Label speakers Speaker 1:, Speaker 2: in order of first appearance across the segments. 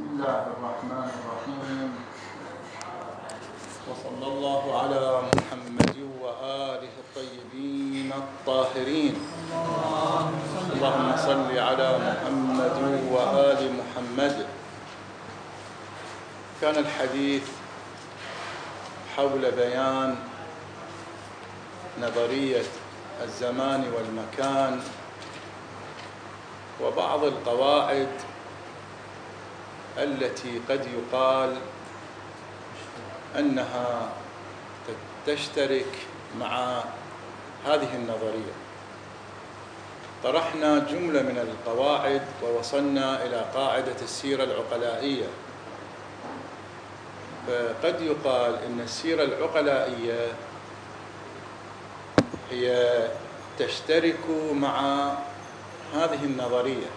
Speaker 1: الله الرحمن الرحيم، وصلى الله على محمد وآله الطيبين الطاهرين. اللهم صل على محمد وآل محمد. كان الحديث حول بيان نظرية الزمان والمكان وبعض القواعد التي قد يقال أنها تشترك مع هذه النظرية. طرحنا جملة من القواعد ووصلنا إلى قاعدة السيرة العقلائية. فقد يقال أن السيرة العقلائية هي تشترك مع هذه النظرية،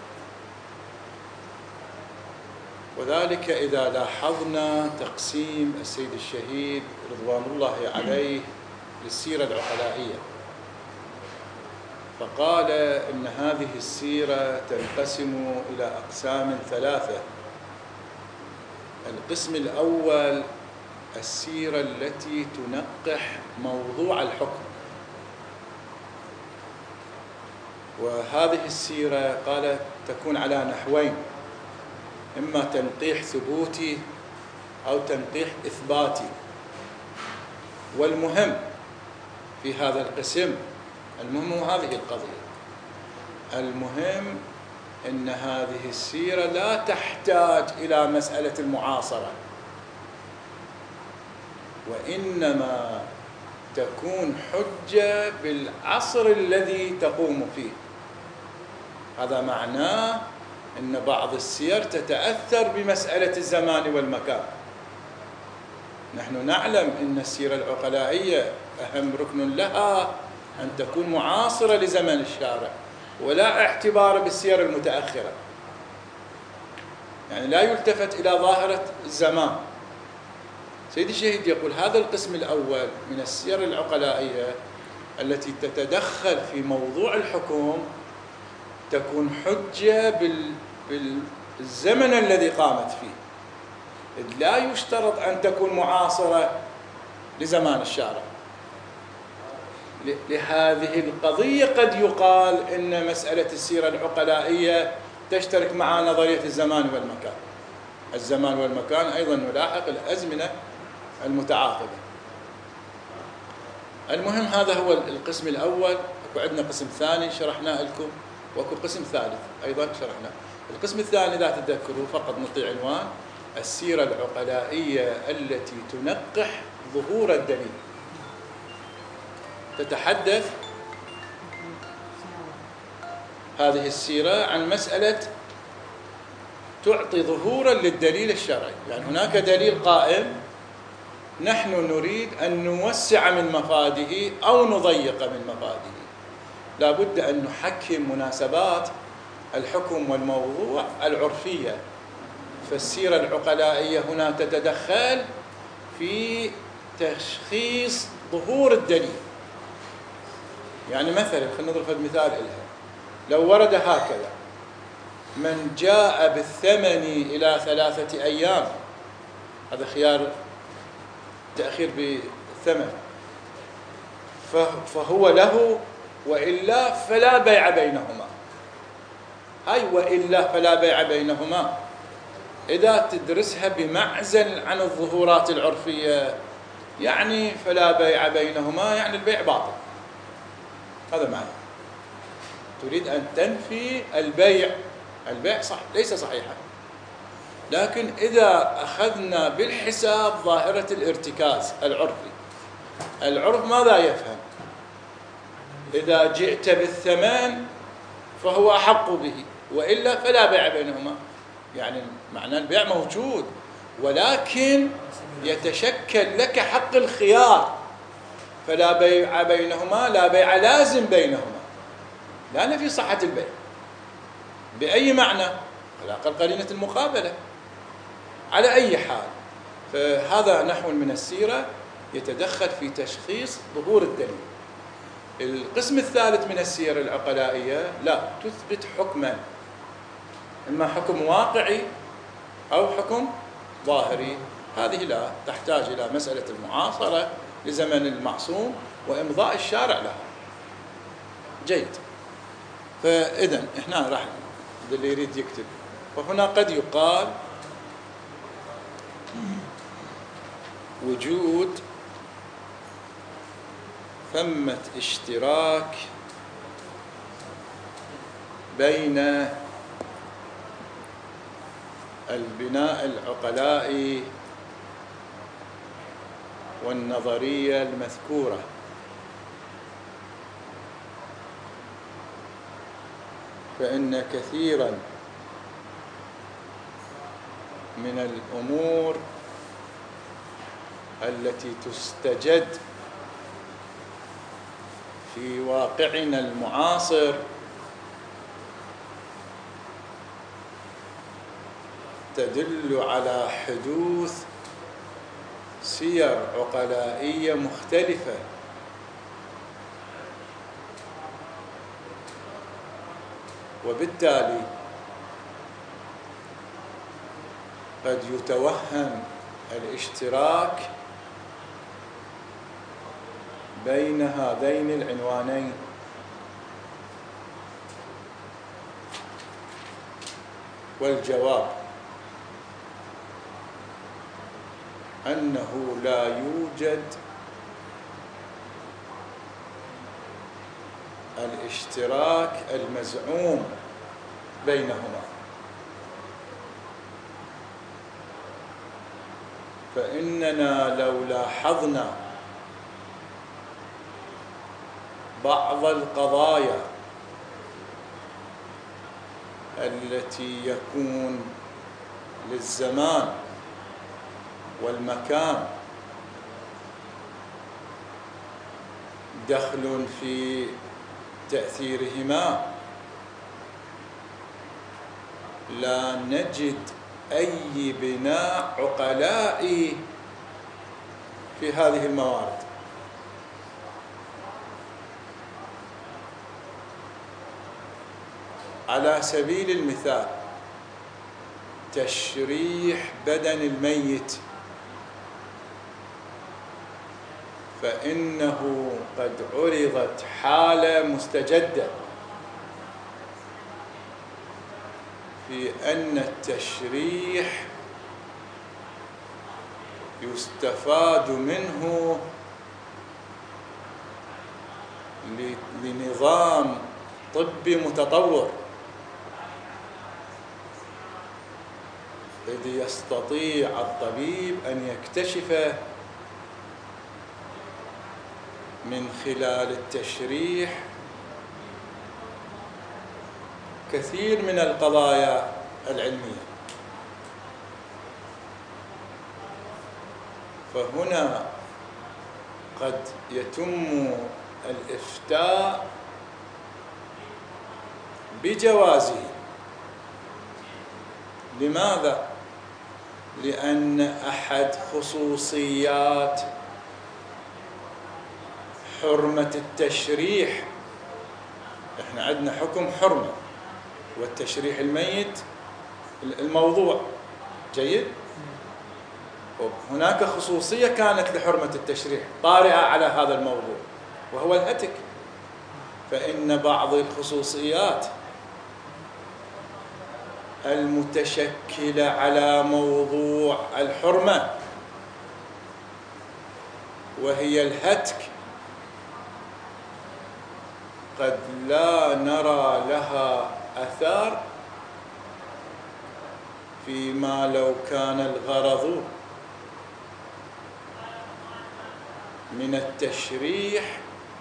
Speaker 1: وذلك إذا لاحظنا تقسيم السيد الشهيد رضوان الله عليه للسيرة العقلائية. فقال إن هذه السيرة تنقسم إلى أقسام ثلاثة. القسم الأول السيرة التي تنقح موضوع الحكم، وهذه السيرة قال تكون على نحوين: إما تنقيح ثبوتي أو تنقيح إثباتي. والمهم في هذا القسم، المهم هو هذه القضية، المهم أن هذه السيرة لا تحتاج إلى مسألة المعاصرة، وإنما تكون حجة بالعصر الذي تقوم فيه. هذا معناه أن بعض السير تتأثر بمسألة الزمان والمكان. نحن نعلم أن السيرة العقلائية أهم ركن لها أن تكون معاصرة لزمن الشارع، ولا اعتبار بالسير المتأخرة، يعني لا يلتفت إلى ظاهرة الزمان. سيد الشهيد يقول هذا القسم الأول من السير العقلائية التي تتدخل في موضوع الحكم تكون حجة بالزمن الذي قامت فيه، إذ لا يشترط أن تكون معاصرة لزمان الشارع. لهذه القضية قد يقال إن مسألة السيرة العقلائية تشترك مع نظرية الزمان والمكان. الزمان والمكان أيضا نلاحق الأزمنة المتعاقبة. المهم هذا هو القسم الأول. أكو عندنا قسم ثاني شرحناه لكم، وأكو قسم ثالث أيضا شرحناه. القسم الثاني إذا تذكروا فقط نعطي عنوان: السيرة العقلائية التي تنقح ظهور الدليل. تتحدث هذه السيرة عن مسألة تعطي ظهورا للدليل الشرعي، يعني هناك دليل قائم، نحن نريد أن نوسع من مفاده أو نضيق من مفاده. لا بد أن نحكم مناسبات الحكم والموضوع العرفية. فالسيرة العقلائية هنا تتدخل في تشخيص ظهور الدليل. يعني مثلا خلينا نضرب مثال لها: لو ورد هكذا: من جاء بالثمن إلى 3 أيام، هذا خيار تأخير بالثمن، فهو له، وإلا فلا بيع بينهما. هاي وإلا فلا بيع بينهما إذا تدرسها بمعزل عن الظهورات العرفية، يعني فلا بيع بينهما يعني البيع باطل. هذا معنى. تريد أن تنفي البيع صح ليس صحيحا. لكن إذا أخذنا بالحساب ظاهرة الارتكاز العرفي، العرف ماذا يفهم؟ إذا جئت بالثمن فهو أحق به، وإلا فلا بيع بينهما. يعني معنى البيع موجود، ولكن يتشكل لك حق الخيار. فلا بيع بينهما، لا بيع لازم بينهما، لا نفي صحة البيع بأي معنى، على الأقل قرينة المقابلة. على أي حال، فهذا نحو من السيرة يتدخل في تشخيص ظهور الدليل. القسم الثالث من السير العقلائية لا تثبت حكما، إما حكم واقعي أو حكم ظاهري. هذه لا تحتاج إلى مسألة المعاصرة لزمن المعصوم وإمضاء الشارع لها. جيد. فإذن هنا راح اللي يريد يكتب. وهنا قد يقال وجود ثمة اشتراك بين البناء العقلائي والنظرية المذكورة، فإن كثيرا من الأمور التي تستجد في واقعنا المعاصر تدل على حدوث سير عقلائية مختلفة، وبالتالي قد يتوهم الاشتراك بين هذين العنوانين. والجواب أنه لا يوجد الاشتراك المزعوم بينهما، فإننا لو لاحظنا بعض القضايا التي يكون للزمان والمكان دخل في تأثيرهما، لا نجد أي بناء عقلائي في هذه الموارد. على سبيل المثال تشريح بدن الميت، فإنه قد عرضت حالة مستجدة في أن التشريح يستفاد منه لنظام طبي متطور، إذ يستطيع الطبيب أن يكتشف من خلال التشريح كثير من القضايا العلمية. فهنا قد يتم الإفتاء بجوازه. لماذا؟ لأن أحد خصوصيات حرمة التشريح، احنا عندنا حكم حرمة والتشريح الميت الموضوع. جيد. هناك خصوصية كانت لحرمة التشريح طارئة على هذا الموضوع وهو الهتك، فإن بعض الخصوصيات المتشكلة على موضوع الحرمة وهي الهتك قد لا نرى لها أثار فيما لو كان الغرض من التشريح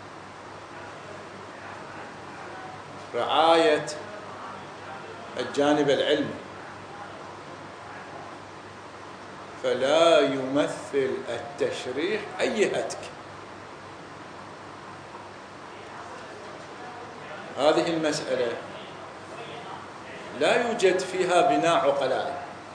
Speaker 1: رعاية الجانب العلمي، فلا يمثل التشريح أي هتك. هذه المسألة لا يوجد فيها بناء عقلائي.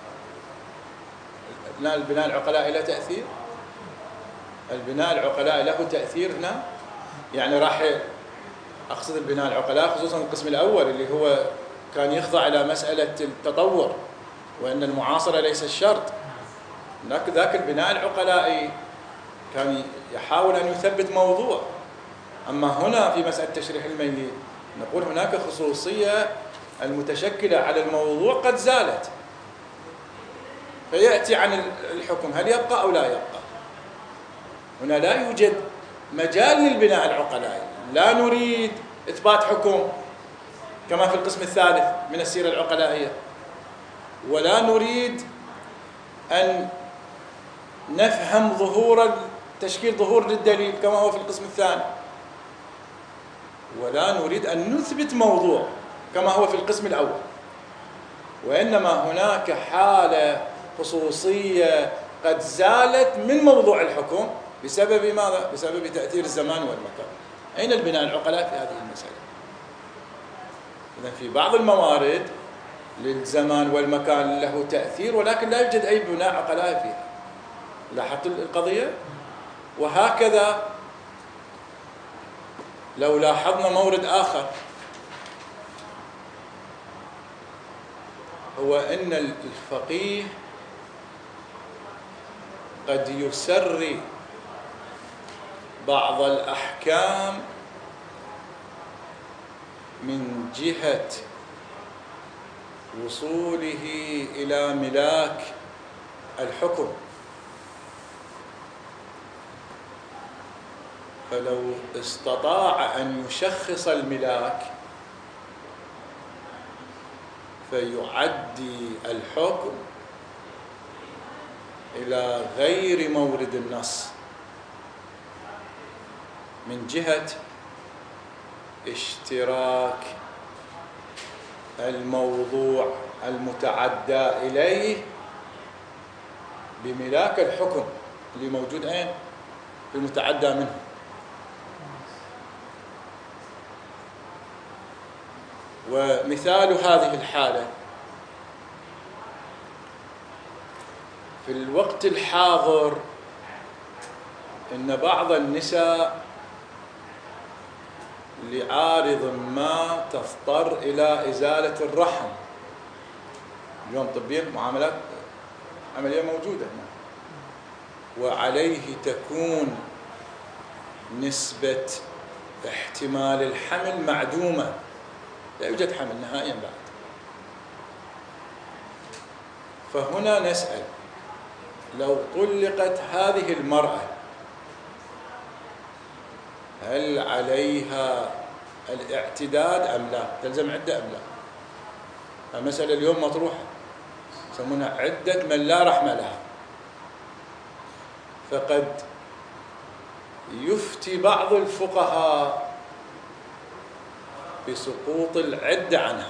Speaker 1: البناء العقلائي له تأثير؟ البناء العقلائي له تأثير هنا؟ يعني راح أقصد البناء العقلائي خصوصا القسم الأول اللي هو كان يخضع إلى مسألة التطور وأن المعاصرة ليس الشرط. ذاك البناء العقلائي كان يحاول أن يثبت موضوع. أما هنا في مسألة تشريح الميت نقول هناك خصوصية المتشكلة على الموضوع قد زالت، فيأتي عن الحكم هل يبقى أو لا يبقى. هنا لا يوجد مجال للبناء العقلائي، لا نريد إثبات حكم كما في القسم الثالث من السيرة العقلائية، ولا نريد أن نفهم تشكيل ظهور للدليل كما هو في القسم الثاني، ولا نريد أن نثبت موضوع كما هو في القسم الأول. وإنما هناك حالة خصوصية قد زالت من موضوع الحكم بسبب ماذا؟ بسبب تأثير الزمان والمكان. أين البناء العقلاء في هذه المسألة؟ إذن في بعض الموارد للزمان والمكان له تأثير، ولكن لا يوجد أي بناء عقلاء فيها. لاحظت القضية؟ وهكذا لو لاحظنا مورد آخر، هو أن الفقيه قد يسري بعض الأحكام من جهة وصوله إلى ملاك الحكم. فلو استطاع أن يشخص الملاك فيعدي الحكم إلى غير مورد النص من جهة اشتراك الموضوع المتعدى إليه بملاك الحكم اللي موجود أين؟ في المتعدى منه. ومثال هذه الحالة في الوقت الحاضر إن بعض النساء لعارض ما تضطر إلى إزالة الرحم. اليوم طبيا معاملات عملية موجودة هنا، وعليه تكون نسبة احتمال الحمل معدومة، لا يوجد حمل نهائيا بعد. فهنا نسأل لو طلقت هذه المرأة هل عليها الاعتداد أم لا؟ تلزم عدة أم لا؟ المسألة اليوم مطروحة، يسمونها عدة من لا رحم لها. فقد يفتي بعض الفقهاء بسقوط العدة عنها.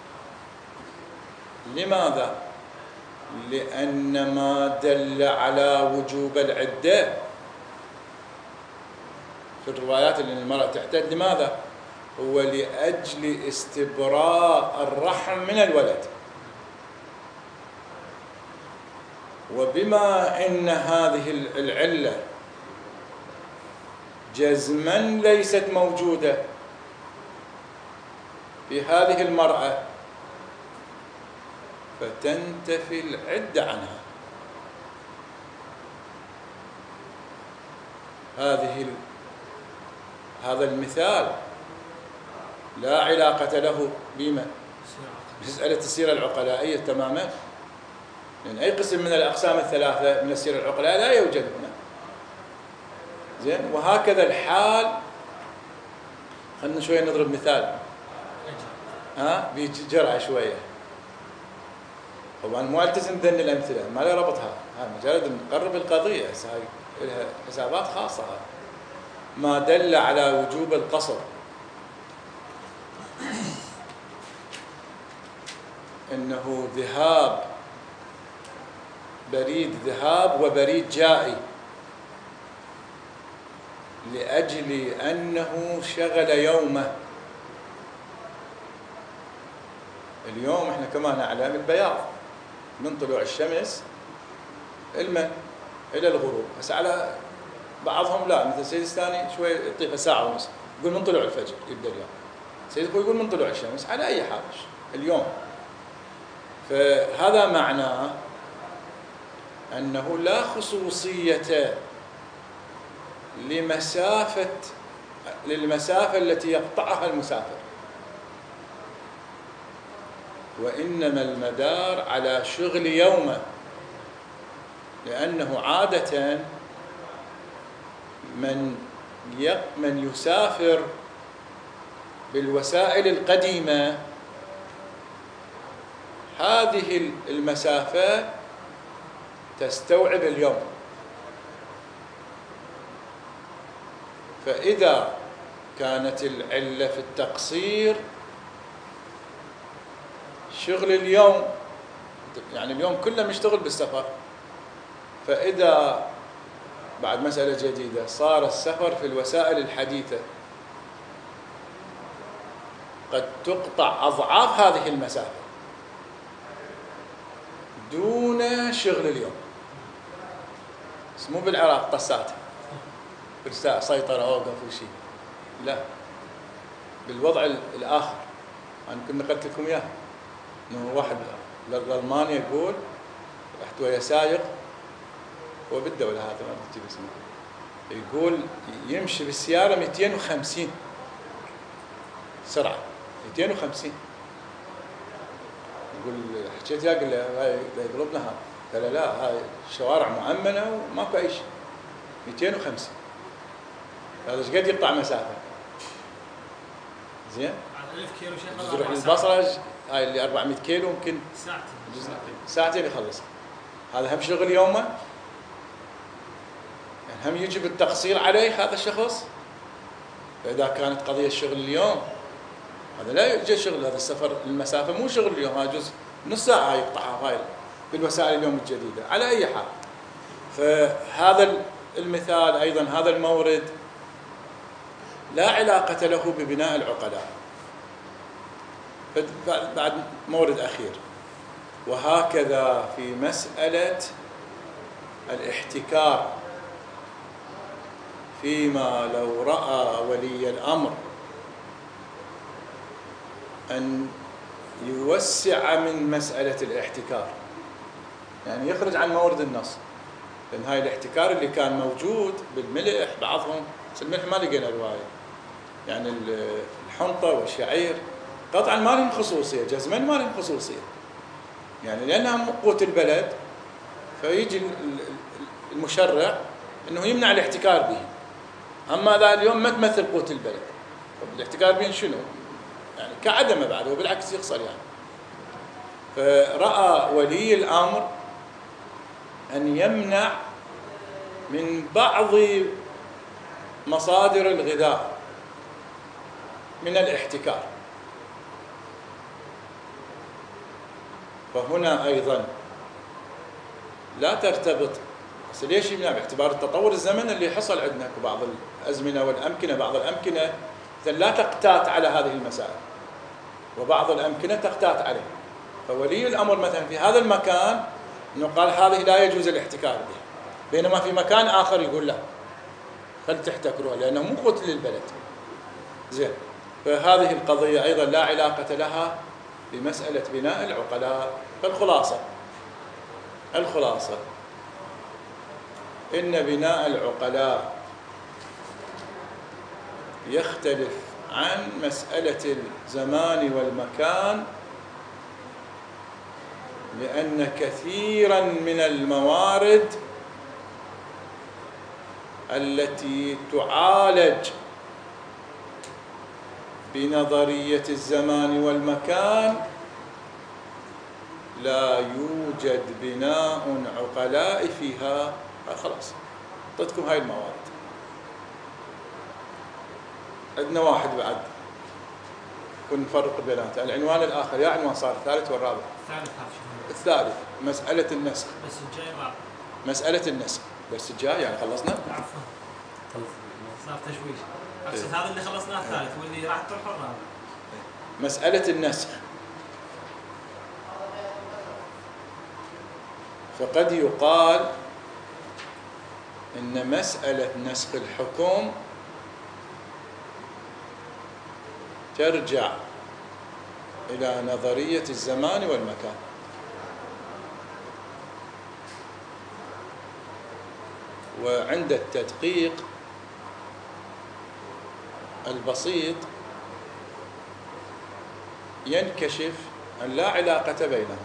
Speaker 1: لماذا؟ لأن ما دل على وجوب العدة في الروايات اللي المرأة تعتد، لماذا؟ هو لأجل استبراء الرحم من الولد. وبما أن هذه العلة جزما ليست موجودة في هذه المرأة فتنتفي العدة عنها. هذا المثال لا علاقة له بما مسألة السيرة العقلائية تماما، لأن أي قسم من الأقسام الثلاثة من السيرة العقلائية لا يوجد هنا. زين، وهكذا الحال. خلنا شوية نضرب مثال بجرعة شوية. طبعا مو التزم ذن الأمثلة، ما له ربطها، مجرد نقرب القضية. هاي لها حسابات خاصة. ما دل على وجوب القصر إنه بريد ذهاب وبريد جائي لأجل أنه شغل يومه. اليوم احنا كما نعلم البياض من طلوع الشمس إلى الغروب. بس على بعضهم لا، مثل سيد الثاني شوي يعطيها ساعة ونص، يقول من طلوع الفجر يبدأ اليوم. سيد يقول من طلوع الشمس على أي حال اليوم. فهذا معناه أنه لا خصوصية للمسافة التي يقطعها المسافر، وإنما المدار على شغل يومه، لأنه عادة من يسافر بالوسائل القديمة هذه المسافة تستوعب اليوم. فإذا كانت العلة في التقصير شغل اليوم، يعني اليوم كله مشتغل بالسفر، فإذا بعد مسألة جديدة صار السفر في الوسائل الحديثة قد تقطع أضعاف هذه المسافة دون شغل اليوم. بس مو بالعراق طسات سيطرة أوقف وشي، لا، بالوضع الآخر. أنا كنت نقلت لكم إياه، إنه واحد بألمانيا يقول رحت ويا سايق، هو بالدولة هذا ما بتجيب اسمه، يقول يمشي بالسيارة 250 سرعة، 250. يقول حكيت يا، قال له هاي يضربنا هذا، قال لا هاي الشوارع مؤمنة وماكو أي شيء. 250 هذا ايش قد يقطع مسافة؟ زين؟
Speaker 2: 1000 كيلو شيء
Speaker 1: يروح للبصرة، هاي اللي 400 كيلو يمكن ساعتين يخلص. هذا هم شغل يومه، يعني هم يجب التقصير عليه هذا الشخص. فإذا كانت قضية شغل اليوم، هذا لا يوجد شغل، هذا السفر المسافة مو شغل اليوم، هذا جزء نص ساعة يقطعها هاي بالوسائل اليوم الجديدة. على أي حال، فهذا المثال أيضا، هذا المورد لا علاقة له ببناء العقلاء. بعد مورد أخير، وهكذا في مسألة الاحتكار، فيما لو رأى ولي الأمر أن يوسع من مسألة الاحتكار، يعني يخرج عن مورد النص، لأن هاي الاحتكار اللي كان موجود بالملح بعضهم، بس الملح ما لقينا رواية، يعني الحنطة والشعير قطعا ما لهم خصوصية، جزما ما لهم خصوصية، يعني لأنها قوت البلد، فيجي المشرع أنه يمنع الاحتكار به. أما ذا اليوم ما تمثل قوت البلد، الاحتكار به شنو؟ يعني كعدمه بعد، وبالعكس يخسر يعني. فرأى ولي الأمر أن يمنع من بعض مصادر الغذاء من الاحتكار، فهنا أيضا لا ترتبط. بس ليش يمنع؟ باعتبار التطور الزمني اللي حصل عندنا، وبعض الأزمنة والأمكنة، بعض الأمكنة مثلا لا تقتات على هذه المسائل، وبعض الأمكنة تقتات عليه. فولي الأمر مثلا في هذا المكان إنه قال هذه لا يجوز الاحتكار بها، بينما في مكان آخر يقول لا، خل تحتكروها لأنه مو قوت للبلد. زين، فهذه القضية أيضا لا علاقة لها بمسألة بناء العقلاء. فالخلاصة إن بناء العقلاء يختلف عن مسألة الزمان والمكان، لأن كثيرا من الموارد التي تعالج بنظرية الزمان والمكان لا يوجد بناء عقلاء فيها. خلاص أعطيتكم هاي الموارد. عندنا واحد بعد كنا نفرق بيناتها، العنوان الآخر، يا عنوان صار الثالث والرابع. الثالث مسألة النسخ.
Speaker 2: بس الجاي رابع.
Speaker 1: مسألة النسخ بس الجاي، يعني خلصنا؟
Speaker 2: عفوا صار تشويش. أقصد هذا اللي خلصناه الثالث، واللي راح تروح الرابع.
Speaker 1: مسألة النسخ، فقد يقال إن مسألة نسخ الحكم ترجع إلى نظرية الزمان والمكان، وعند التدقيق البسيط ينكشف أن لا علاقة بينهم.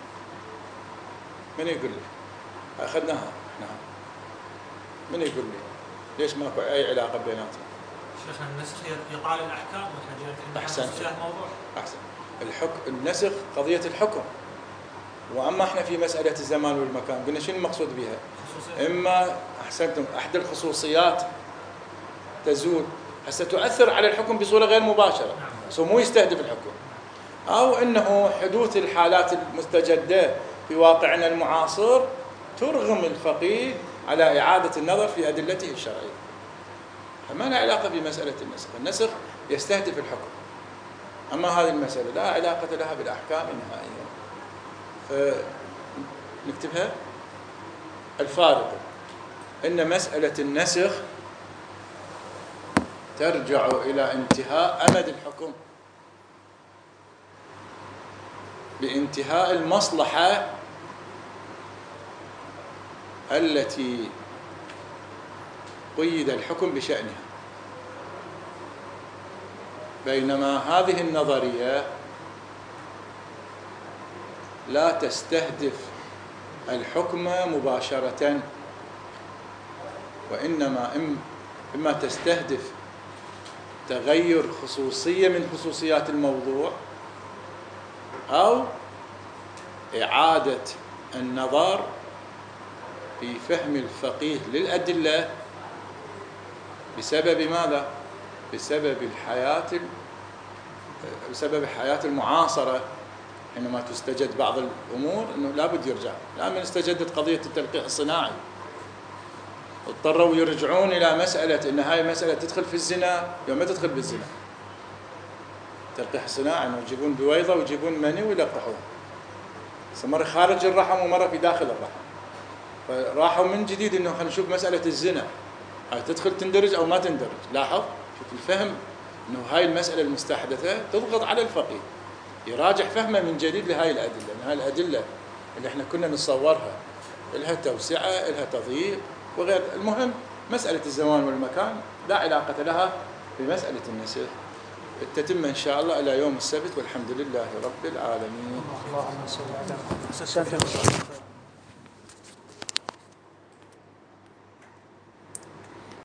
Speaker 1: من يقول لي؟ أخذناها. نعم. من يقول لي؟ ليش ماكو أي علاقة بيناتهم؟
Speaker 2: شيخنا النسخ يطال الأحكام والحاجات.
Speaker 1: أحسن.
Speaker 2: موضوع.
Speaker 1: أحسن. النسخ قضية الحكم. وأما احنا في مسألة الزمان والمكان قلنا شنو المقصود بها؟ إما أحسنتم أحد الخصوصيات تزول هسه تؤثر على الحكم بصورة غير مباشرة، مو يستهدف الحكم، أو أنه حدوث الحالات المستجدة في واقعنا المعاصر ترغم الفقيه على إعادة النظر في أدلته الشرعية. فما لها علاقة بمسألة النسخ. النسخ يستهدف الحكم، أما هذه المسألة لا علاقة لها بالأحكام نهائيا. فنكتبها. الفارق أن مسألة النسخ ترجع إلى انتهاء أمد الحكم بانتهاء المصلحة التي قيد الحكم بشأنها، بينما هذه النظرية لا تستهدف الحكم مباشرة، وإنما إما تستهدف تغير خصوصية من خصوصيات الموضوع أو إعادة النظر في فهم الفقيه للأدلة بسبب ماذا؟ بسبب الحياة المعاصرة. حينما تستجد بعض الأمور أنه لابد يرجع. لما استجدت قضية التلقيح الصناعي اضطروا يرجعون إلى مسألة أن هاي مسألة تدخل في الزنا. يوم ما تدخل بالزنا التلقيح الصناعي أنه يجيبون بويضة ويجيبون مني ويلقحوه، مرة خارج الرحم ومرة في داخل الرحم. فراحوا من جديد أنه خلينا نشوف مسألة الزنا هاي تدخل تندرج أو ما تندرج. لاحظ شوف الفهم أنه هاي المسألة المستحدثة تضغط على الفقيه يراجع فهمه من جديد لهاي الأدلة. هاي الأدلة اللي احنا كنا نتصورها لها توسعة، لها تضييق وغير. المهم مسألة الزمان والمكان لا علاقة لها بمسألة النسخ. تتم إن شاء الله إلى يوم السبت، والحمد لله رب العالمين.
Speaker 3: اللهم صل على محمد.